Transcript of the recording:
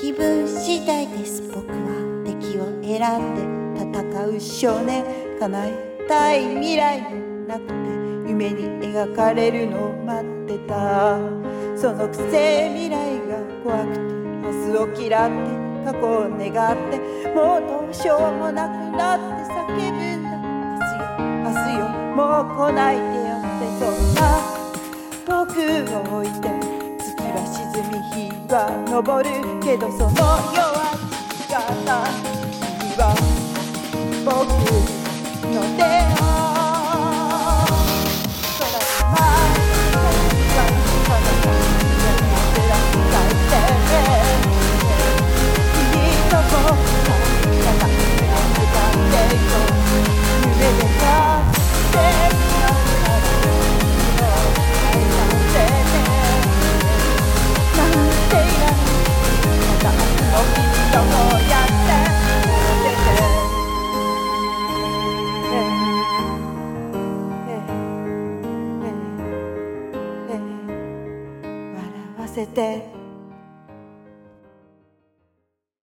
気分次第です。僕は敵を選んで戦う少年。叶えたい未来もなくて夢に描かれるのを待ってた。そのくせ未来が怖くて明日を嫌って過去を願ってもうどうしようもなくなって叫ぶんだ。明日よもう来ないでよって。そんな僕を置いて月は沈み日は昇るけど、その弱い姿には僕の手を空で舞う光が彼方に照らす大勢。君と僕がただ向かっていこう。夢でかってなくなるのを変えさせてなんていらないまた明日の君とこうやって笑わせて